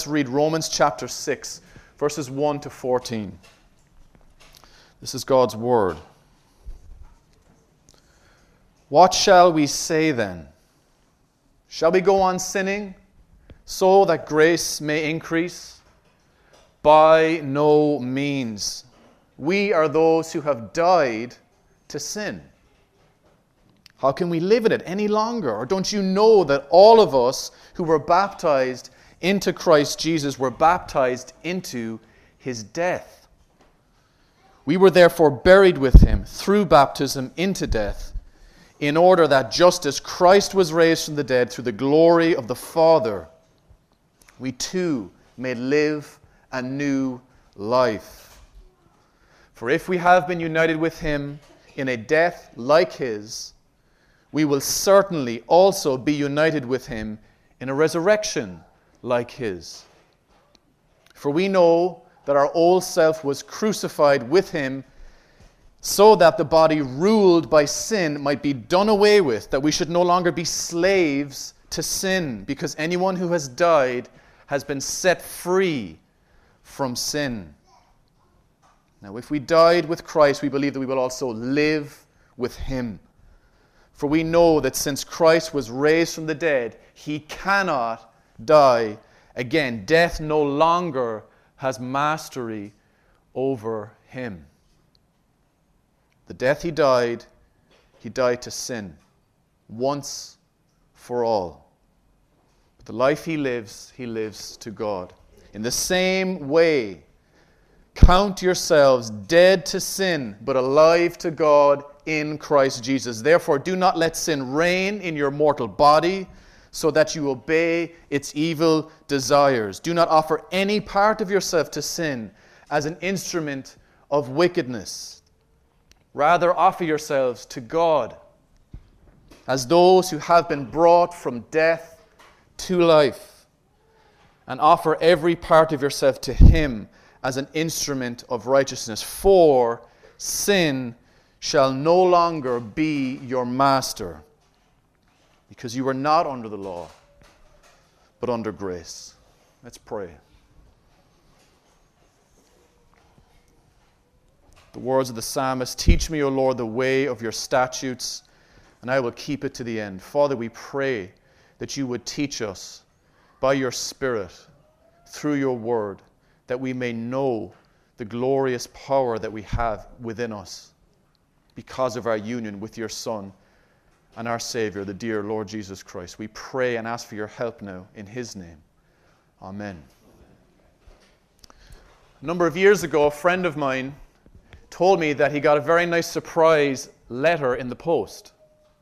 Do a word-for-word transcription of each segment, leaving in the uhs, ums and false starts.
read Romans chapter six, verses one to fourteen. This is God's word. What shall we say then? Shall we go on sinning so that grace may increase? By no means. We are those who have died to sin. How can we live in it any longer? Or don't you know that all of us who were baptized into Christ Jesus were baptized into his death? We were therefore buried with him through baptism into death, in order that just as Christ was raised from the dead through the glory of the Father, we too may live a new life. For if we have been united with him in a death like his, we will certainly also be united with him in a resurrection like his. For we know that our old self was crucified with him, so that the body ruled by sin might be done away with, that we should no longer be slaves to sin, because anyone who has died has been set free from sin. Now, if we died with Christ, we believe that we will also live with him. For we know that since Christ was raised from the dead, he cannot die again. Death no longer has mastery over him. The death he died, he died to sin, once for all. But the life he lives, he lives to God. In the same way, count yourselves dead to sin, but alive to God in Christ Jesus. Therefore, do not let sin reign in your mortal body, so that you obey its evil desires. Do not offer any part of yourself to sin as an instrument of wickedness. Rather, offer yourselves to God as those who have been brought from death to life, and offer every part of yourself to him as an instrument of righteousness. For sin shall no longer be your master, because you are not under the law, but under grace. Let's pray. The words of the psalmist, teach me, O Lord, the way of your statutes, and I will keep it to the end. Father, we pray that you would teach us by your Spirit, through your word, that we may know the glorious power that we have within us because of our union with your Son and our Savior, the dear Lord Jesus Christ. We pray and ask for your help now in his name. Amen. A number of years ago, a friend of mine told me that he got a very nice surprise letter in the post.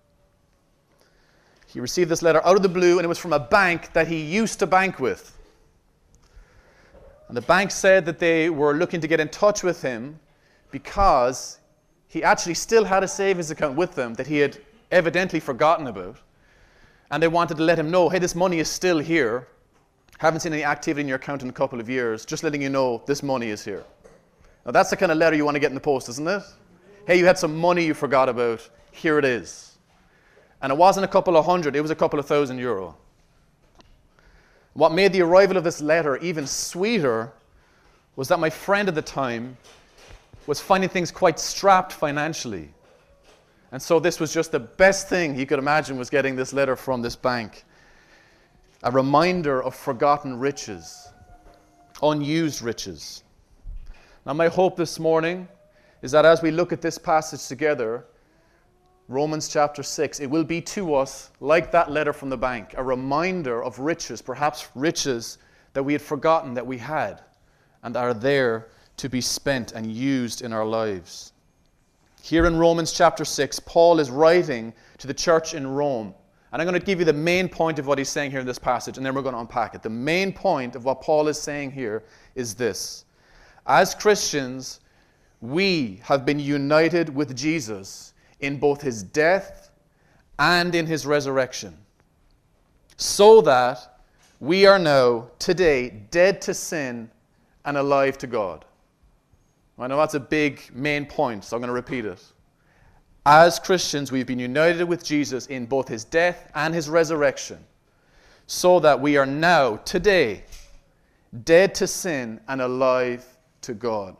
He received this letter out of the blue, and it was from a bank that he used to bank with. And the bank said that they were looking to get in touch with him because he actually still had a savings account with them that he had evidently forgotten about. And they wanted to let him know, hey, this money is still here. Haven't seen any activity in your account in a couple of years. Just letting you know this money is here. Now that's the kind of letter you want to get in the post, isn't it? Hey, you had some money you forgot about. Here it is. And it wasn't a couple of hundred, it was a couple of thousand euro. What made the arrival of this letter even sweeter was that my friend at the time was finding things quite strapped financially. And so this was just the best thing he could imagine, was getting this letter from this bank. A reminder of forgotten riches, unused riches. Now my hope this morning is that as we look at this passage together, Romans chapter six, it will be to us like that letter from the bank, a reminder of riches, perhaps riches that we had forgotten that we had and are there to be spent and used in our lives. Here in Romans chapter six, Paul is writing to the church in Rome. And I'm going to give you the main point of what he's saying here in this passage, and then we're going to unpack it. The main point of what Paul is saying here is this. As Christians, we have been united with Jesus in both his death and in his resurrection, so that we are now, today, dead to sin and alive to God. I know that's a big main point, so I'm going to repeat it. As Christians, we've been united with Jesus in both his death and his resurrection, so that we are now, today, dead to sin and alive to God.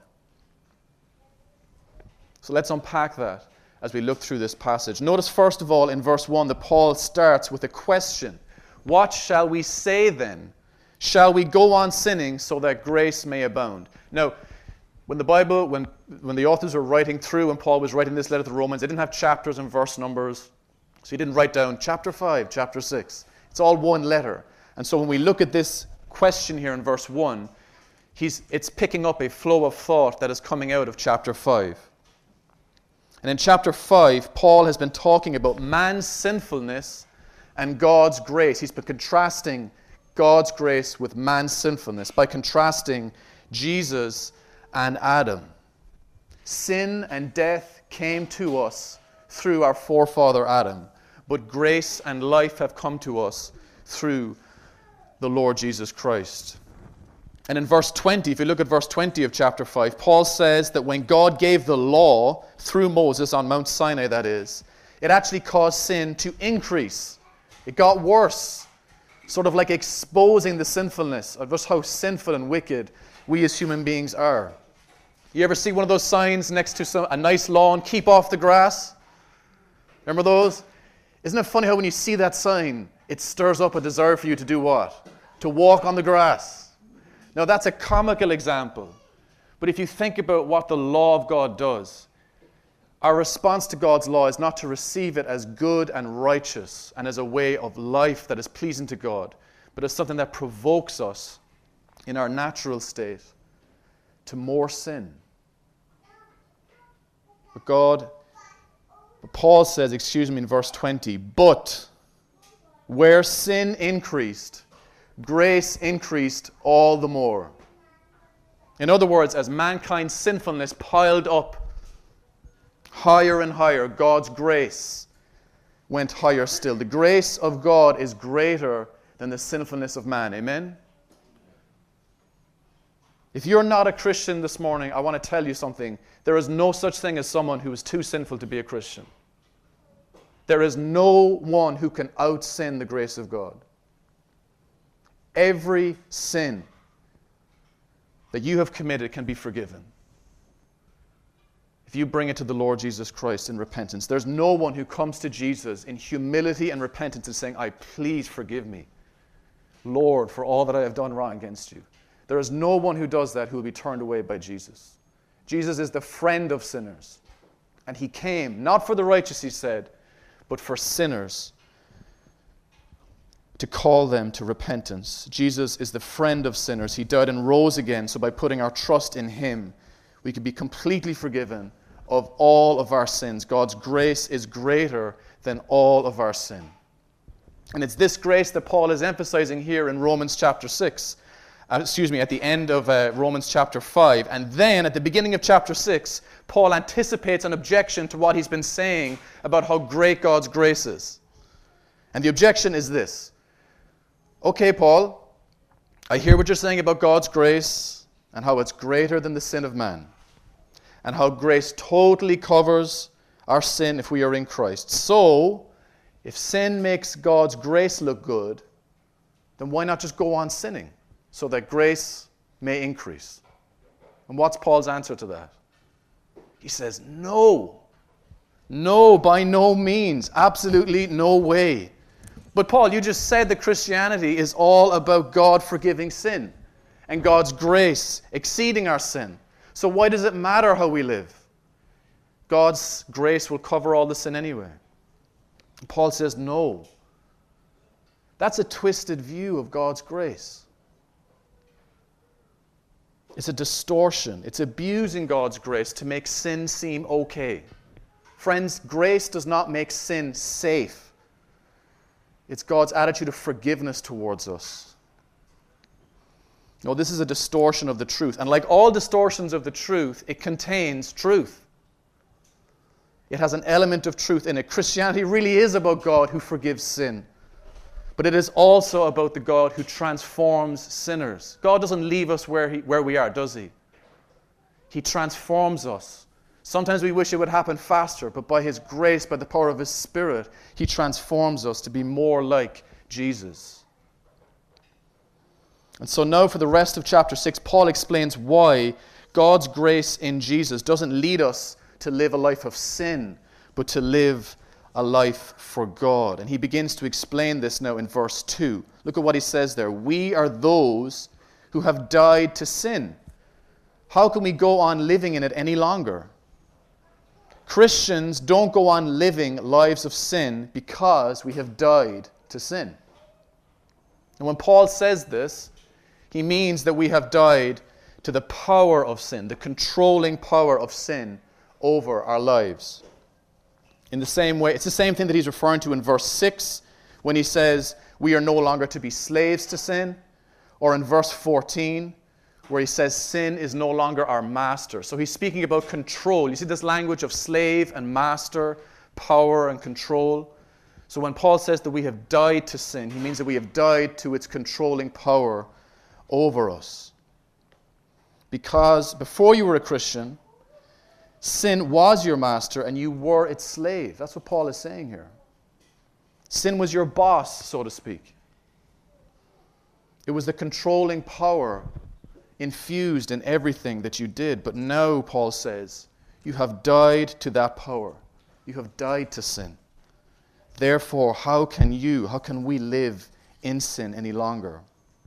So let's unpack that as we look through this passage. Notice first of all in verse one that Paul starts with a question. What shall we say then? Shall we go on sinning so that grace may abound? Now, when the Bible, when, when the authors were writing through, when Paul was writing this letter to the Romans, they didn't have chapters and verse numbers. So he didn't write down chapter five, chapter six. It's all one letter. And so when we look at this question here in verse one, he's, it's picking up a flow of thought that is coming out of chapter five. And in chapter five, Paul has been talking about man's sinfulness and God's grace. He's been contrasting God's grace with man's sinfulness by contrasting Jesus and Adam. Sin and death came to us through our forefather Adam, but grace and life have come to us through the Lord Jesus Christ. And in verse twenty, if you look at verse twenty of chapter five, Paul says that when God gave the law through Moses on Mount Sinai, that is, it actually caused sin to increase. It got worse, sort of like exposing the sinfulness of just how sinful and wicked we as human beings are. You ever see one of those signs next to some, a nice lawn, keep off the grass? Remember those? Isn't it funny how when you see that sign, it stirs up a desire for you to do what? To walk on the grass. Now that's a comical example. But if you think about what the law of God does, our response to God's law is not to receive it as good and righteous and as a way of life that is pleasing to God, but as something that provokes us in our natural state to more sin. But God, but Paul says, excuse me, in verse twenty, but where sin increased, grace increased all the more. In other words, as mankind's sinfulness piled up higher and higher, God's grace went higher still. The grace of God is greater than the sinfulness of man. Amen? If you're not a Christian this morning, I want to tell you something. There is no such thing as someone who is too sinful to be a Christian. There is no one who can out-sin the grace of God. Every sin that you have committed can be forgiven if you bring it to the Lord Jesus Christ in repentance. There's no one who comes to Jesus in humility and repentance and saying, I please forgive me, Lord, for all that I have done wrong against you. There is no one who does that who will be turned away by Jesus. Jesus is the friend of sinners. And he came, not for the righteous, he said, but for sinners, to call them to repentance. Jesus is the friend of sinners. He died and rose again, so by putting our trust in him, we can be completely forgiven of all of our sins. God's grace is greater than all of our sin. And it's this grace that Paul is emphasizing here in Romans chapter six. Uh, excuse me, at the end of uh, Romans chapter five. And then at the beginning of chapter six, Paul anticipates an objection to what he's been saying about how great God's grace is. And the objection is this. Okay, Paul, I hear what you're saying about God's grace and how it's greater than the sin of man, and how grace totally covers our sin if we are in Christ. So, if sin makes God's grace look good, then why not just go on sinning so that grace may increase? And what's Paul's answer to that? He says, no. No, by no means. Absolutely no way. But Paul, you just said that Christianity is all about God forgiving sin and God's grace exceeding our sin. So why does it matter how we live? God's grace will cover all the sin anyway. Paul says, no. That's a twisted view of God's grace. It's a distortion. It's abusing God's grace to make sin seem okay. Friends, grace does not make sin safe. It's God's attitude of forgiveness towards us. No, this is a distortion of the truth. And like all distortions of the truth, it contains truth. It has an element of truth in it. Christianity really is about God who forgives sin. But it is also about the God who transforms sinners. God doesn't leave us where, he, where we are, does he? He transforms us. Sometimes we wish it would happen faster, but by his grace, by the power of his Spirit, he transforms us to be more like Jesus. And so now for the rest of chapter six, Paul explains why God's grace in Jesus doesn't lead us to live a life of sin, but to live a life for God. And he begins to explain this now in verse two. Look at what he says there. We are those who have died to sin. How can we go on living in it any longer? Christians don't go on living lives of sin because we have died to sin. And when Paul says this, he means that we have died to the power of sin, the controlling power of sin over our lives. In the same way, it's the same thing that he's referring to in verse six when he says we are no longer to be slaves to sin, or in verse fourteen where he says sin is no longer our master. So he's speaking about control. You see this language of slave and master, power and control. So when Paul says that we have died to sin, he means that we have died to its controlling power over us. Because before you were a Christian, sin was your master and you were its slave. That's what Paul is saying here. Sin was your boss, so to speak. It was the controlling power infused in everything that you did. But now, Paul says, you have died to that power. You have died to sin. Therefore, how can you, how can we live in sin any longer?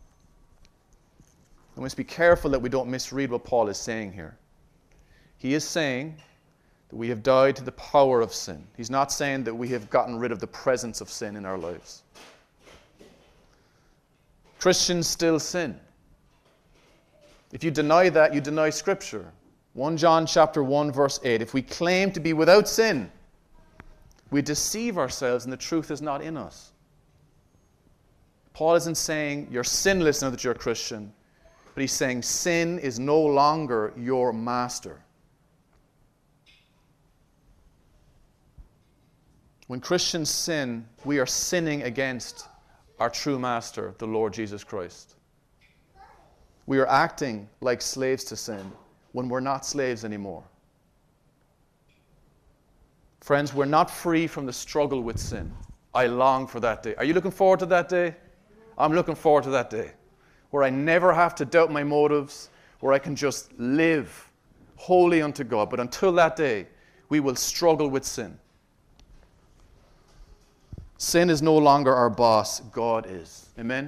We must be careful that we don't misread what Paul is saying here. He is saying that we have died to the power of sin. He's not saying that we have gotten rid of the presence of sin in our lives. Christians still sin. If you deny that, you deny Scripture. First John chapter one, verse eight. If we claim to be without sin, we deceive ourselves and the truth is not in us. Paul isn't saying you're sinless now that you're a Christian, but he's saying sin is no longer your master. When Christians sin, we are sinning against our true master, the Lord Jesus Christ. We are acting like slaves to sin when we're not slaves anymore. Friends, we're not free from the struggle with sin. I long for that day. Are you looking forward to that day? I'm looking forward to that day where I never have to doubt my motives, where I can just live holy unto God. But until that day, we will struggle with sin. Sin is no longer our boss. God is. Amen?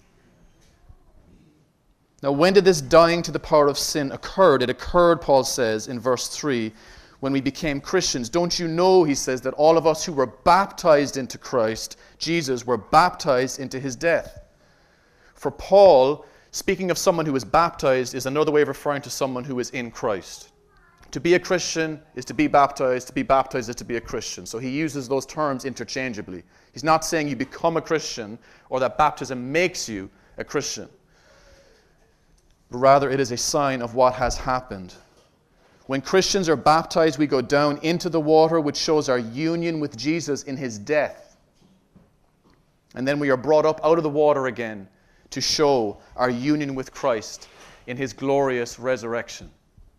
Now, when did this dying to the power of sin occur? It occurred, Paul says, in verse three, when we became Christians. Don't you know, he says, that all of us who were baptized into Christ, Jesus, were baptized into his death? For Paul, speaking of someone who is baptized is another way of referring to someone who is in Christ. To be a Christian is to be baptized. To be baptized is to be a Christian. So he uses those terms interchangeably. He's not saying you become a Christian or that baptism makes you a Christian. But rather, it is a sign of what has happened. When Christians are baptized, we go down into the water, which shows our union with Jesus in his death. And then we are brought up out of the water again to show our union with Christ in his glorious resurrection.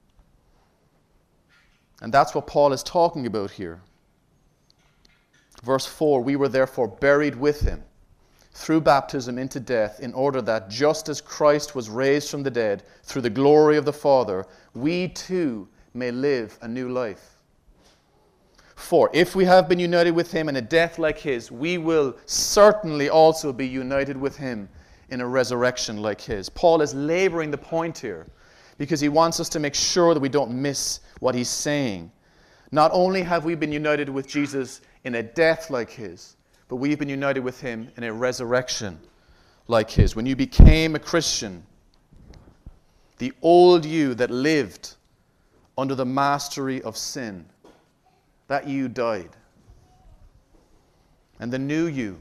And that's what Paul is talking about here. Verse four, we were therefore buried with him through baptism into death, in order that just as Christ was raised from the dead through the glory of the Father, we too may live a new life. For if we have been united with him in a death like his, we will certainly also be united with him in a resurrection like his. Paul is laboring the point here because he wants us to make sure that we don't miss what he's saying. Not only have we been united with Jesus in a death like his, but we've been united with him in a resurrection like his. When you became a Christian, the old you that lived under the mastery of sin, that you died. And the new you,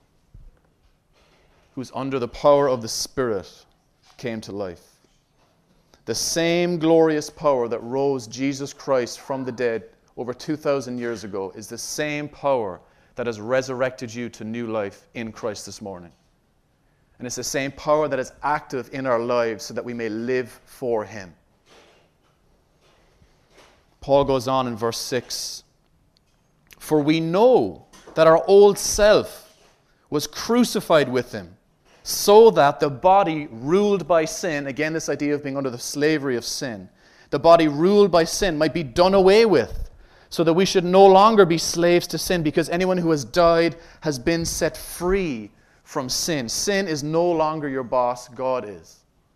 who's under the power of the Spirit, came to life. The same glorious power that rose Jesus Christ from the dead over two thousand years ago is the same power that has resurrected you to new life in Christ this morning. And it's the same power that is active in our lives so that we may live for him. Paul goes on in verse six. For we know that our old self was crucified with him so that the body ruled by sin, again this idea of being under the slavery of sin, the body ruled by sin might be done away with, so that we should no longer be slaves to sin, because anyone who has died has been set free from sin. Sin is no longer your boss, God is.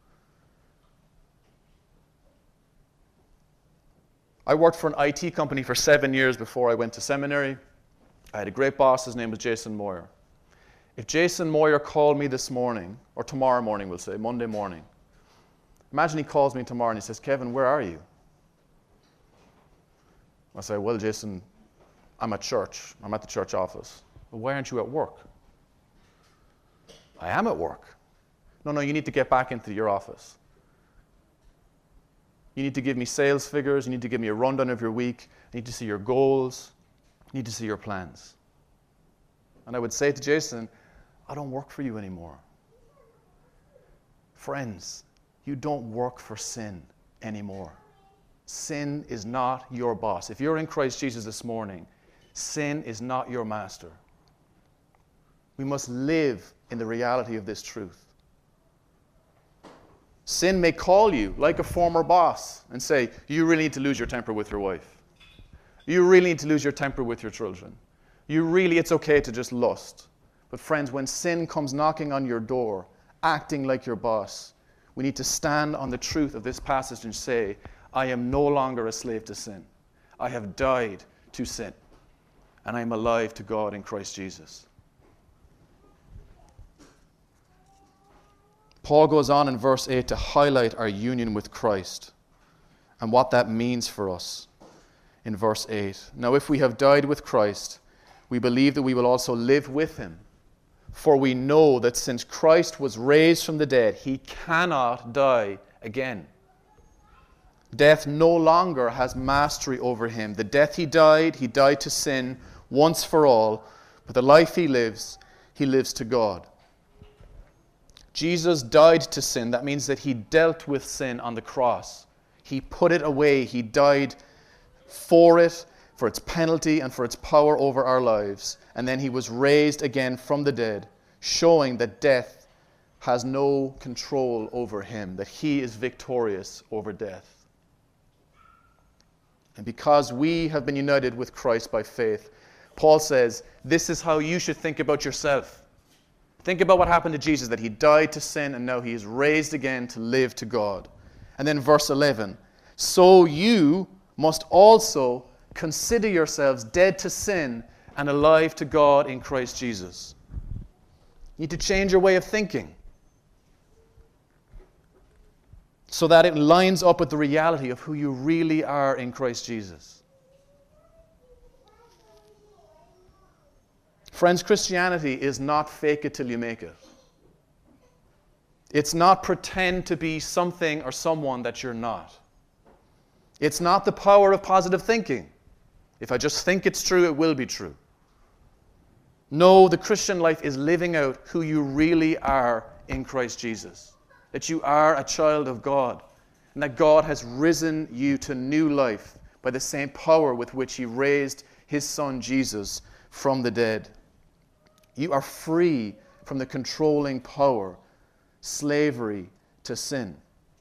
I worked for an I T company for seven years before I went to seminary. I had a great boss, his name was Jason Moyer. If Jason Moyer called me this morning, or tomorrow morning we'll say, Monday morning, imagine he calls me tomorrow and he says, Kevin, where are you? I say, well, Jason, I'm at church. I'm at the church office. Well, why aren't you at work? I am at work. No, no, you need to get back into your office. You need to give me sales figures. You need to give me a rundown of your week. I need to see your goals. I need to see your plans. And I would say to Jason, I don't work for you anymore. Friends, you don't work for sin anymore. Sin is not your boss. If you're in Christ Jesus this morning, sin is not your master. We must live in the reality of this truth. Sin may call you like a former boss and say, you really need to lose your temper with your wife. You really need to lose your temper with your children. You really, it's okay to just lust. But friends, when sin comes knocking on your door, acting like your boss, we need to stand on the truth of this passage and say, I am no longer a slave to sin. I have died to sin, and I am alive to God in Christ Jesus. Paul goes on in verse eight to highlight our union with Christ and what that means for us in verse eight. Now, if we have died with Christ, we believe that we will also live with him. For we know that since Christ was raised from the dead, he cannot die again. Death no longer has mastery over him. The death he died, he died to sin once for all. But the life he lives, he lives to God. Jesus died to sin. That means that he dealt with sin on the cross. He put it away. He died for it, for its penalty and for its power over our lives. And then he was raised again from the dead, showing that death has no control over him, that he is victorious over death. And because we have been united with Christ by faith, Paul says, this is how you should think about yourself. Think about what happened to Jesus, that he died to sin and now he is raised again to live to God. And then verse eleven, so you must also consider yourselves dead to sin and alive to God in Christ Jesus. You need to change your way of thinking so that it lines up with the reality of who you really are in Christ Jesus. Friends, Christianity is not fake it till you make it. It's not pretend to be something or someone that you're not. It's not the power of positive thinking. If I just think it's true, it will be true. No, the Christian life is living out who you really are in Christ Jesus. That you are a child of God, and that God has risen you to new life by the same power with which he raised his Son Jesus from the dead. You are free from the controlling power, slavery to sin.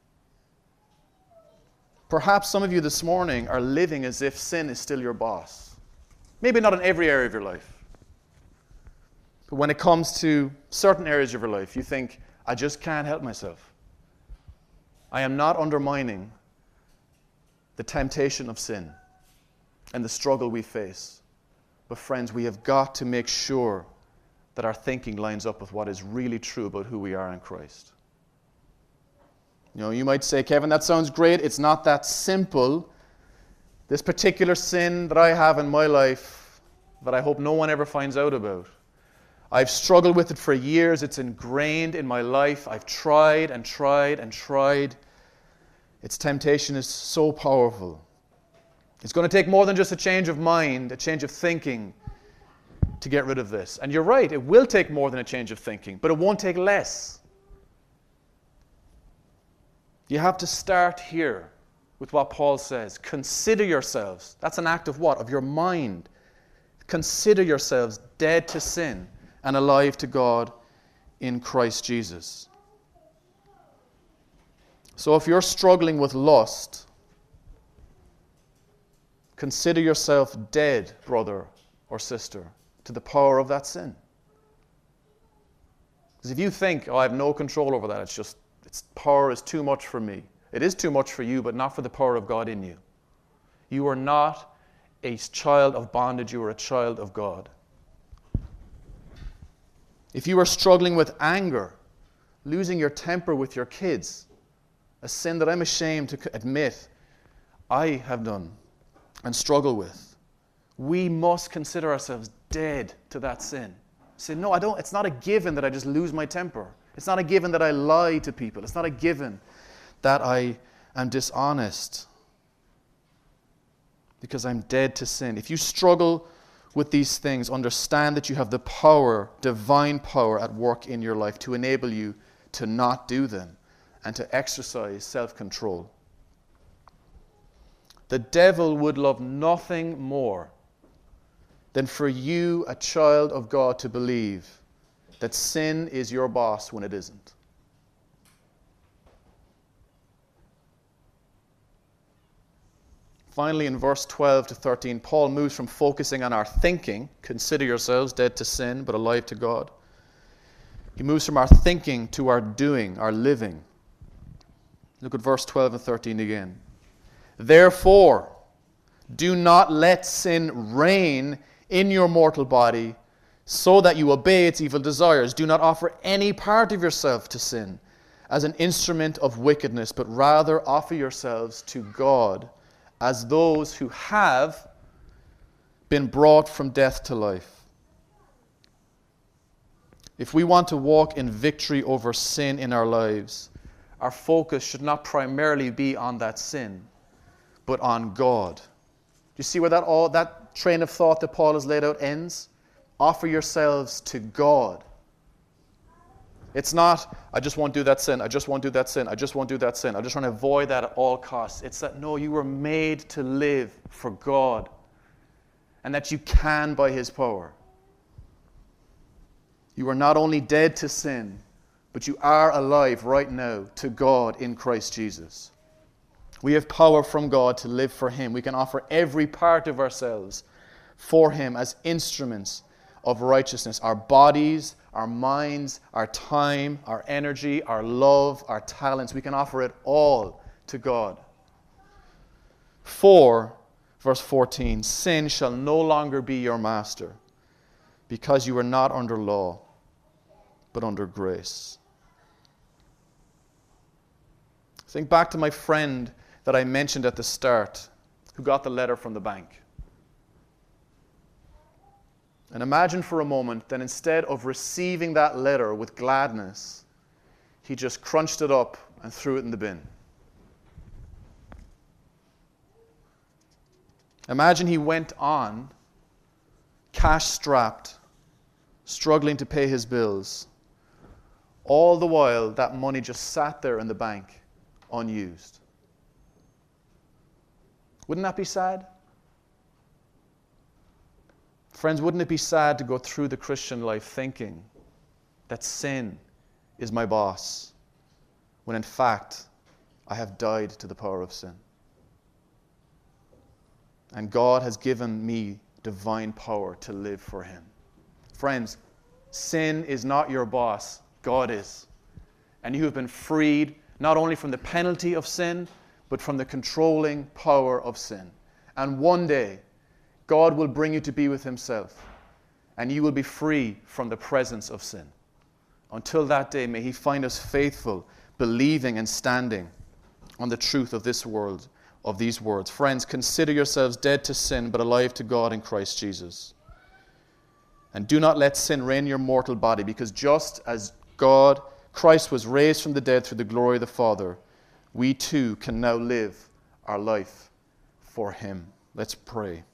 Perhaps some of you this morning are living as if sin is still your boss. Maybe not in every area of your life. But when it comes to certain areas of your life, you think, I just can't help myself. I am not undermining the temptation of sin and the struggle we face. But friends, we have got to make sure that our thinking lines up with what is really true about who we are in Christ. You know, you might say, Kevin, that sounds great. It's not that simple. This particular sin that I have in my life that I hope no one ever finds out about. I've struggled with it for years. It's ingrained in my life. I've tried and tried and tried. Its temptation is so powerful. It's going to take more than just a change of mind, a change of thinking to get rid of this. And you're right, it will take more than a change of thinking, but it won't take less. You have to start here with what Paul says. Consider yourselves. That's an act of what? Of your mind. Consider yourselves dead to sin and alive to God in Christ Jesus. So if you're struggling with lust, consider yourself dead, brother or sister, to the power of that sin. Because if you think, oh, I have no control over that, it's just, its power is too much for me. It is too much for you, but not for the power of God in you. You are not a child of bondage, you are a child of God. If you are struggling with anger, losing your temper with your kids, a sin that I'm ashamed to admit I have done and struggle with, we must consider ourselves dead to that sin. Say, no, I don't. It's not a given that I just lose my temper. It's not a given that I lie to people. It's not a given that I am dishonest, because I'm dead to sin. If you struggle with these things, understand that you have the power, divine power at work in your life to enable you to not do them and to exercise self-control. The devil would love nothing more than for you, a child of God, to believe that sin is your boss when it isn't. Finally, in verse twelve to thirteen, Paul moves from focusing on our thinking, consider yourselves dead to sin but alive to God. He moves from our thinking to our doing, our living. Look at verse twelve and thirteen again. Therefore, do not let sin reign in your mortal body, so that you obey its evil desires. Do not offer any part of yourself to sin as an instrument of wickedness, but rather offer yourselves to God as those who have been brought from death to life. If we want to walk in victory over sin in our lives, our focus should not primarily be on that sin, but on God. Do you see where that all that train of thought that Paul has laid out ends? Offer yourselves to God. It's not, I just won't do that sin, I just won't do that sin, I just won't do that sin, I'm just trying to avoid that at all costs. It's that, no, you were made to live for God, and that you can by His power. You are not only dead to sin, but you are alive right now to God in Christ Jesus. We have power from God to live for Him. We can offer every part of ourselves for Him as instruments of righteousness. Our bodies, our minds, our time, our energy, our love, our talents. We can offer it all to God. For, verse fourteen, sin shall no longer be your master, because you are not under law, but under grace. Think back to my friend that I mentioned at the start, who got the letter from the bank. And imagine for a moment that instead of receiving that letter with gladness, he just crunched it up and threw it in the bin. Imagine he went on, cash-strapped, struggling to pay his bills. All the while, that money just sat there in the bank, unused. Wouldn't that be sad? Friends, wouldn't it be sad to go through the Christian life thinking that sin is my boss, when in fact I have died to the power of sin? And God has given me divine power to live for Him. Friends, sin is not your boss, God is. And you have been freed not only from the penalty of sin, but from the controlling power of sin. And one day, God will bring you to be with Himself, and you will be free from the presence of sin. Until that day, may He find us faithful, believing and standing on the truth of this world, of these words. Friends, consider yourselves dead to sin, but alive to God in Christ Jesus. And do not let sin reign in your mortal body, because just as God, Christ was raised from the dead through the glory of the Father, we too can now live our life for Him. Let's pray.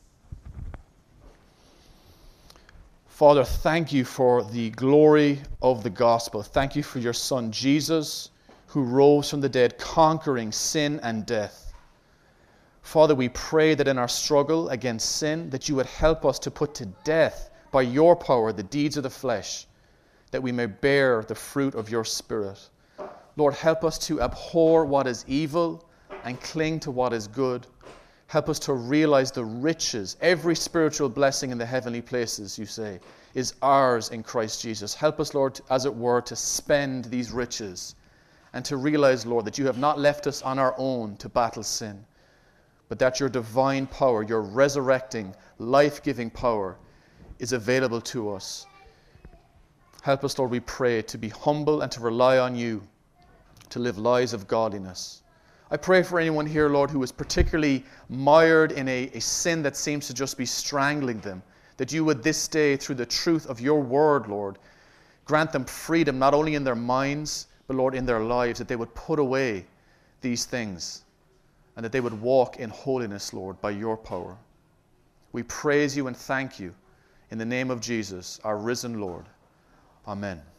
Father, thank You for the glory of the gospel. Thank You for Your Son, Jesus, who rose from the dead, conquering sin and death. Father, we pray that in our struggle against sin, that You would help us to put to death by Your power the deeds of the flesh, that we may bear the fruit of your Spirit. Lord, help us to abhor what is evil and cling to what is good. Help us to realize the riches, every spiritual blessing in the heavenly places, you say, is ours in Christ Jesus. Help us, Lord, as it were, to spend these riches and to realize, Lord, that you have not left us on our own to battle sin, but that your divine power, your resurrecting, life-giving power is available to us. Help us, Lord, we pray, to be humble and to rely on you, to live lives of godliness. I pray for anyone here, Lord, who is particularly mired in a, a sin that seems to just be strangling them, that you would this day, through the truth of your word, Lord, grant them freedom, not only in their minds, but, Lord, in their lives, that they would put away these things and that they would walk in holiness, Lord, by your power. We praise you and thank you in the name of Jesus, our risen Lord. Amen.